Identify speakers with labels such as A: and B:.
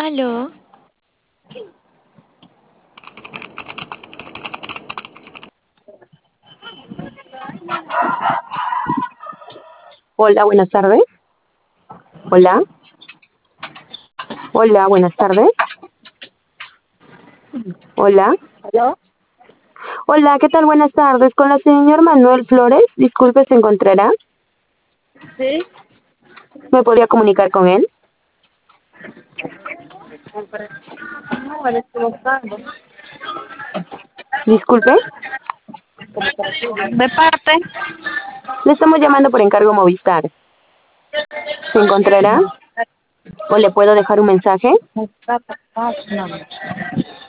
A: Aló,
B: Hola, buenas tardes. Hola, hola, buenas tardes. Hola,
C: ¿Aló?
B: hola, ¿qué tal? Buenas tardes. Con la señor Manuel Flores, disculpe, ¿se encontrará?
C: Sí,
B: ¿Me podría comunicar con él?
C: no, él estuvo buscando.
B: Disculpe,
C: De parte,
B: le estamos llamando por encargo Movistar. ¿Se encontrará? ¿O le puedo dejar un mensaje?
C: no está, no.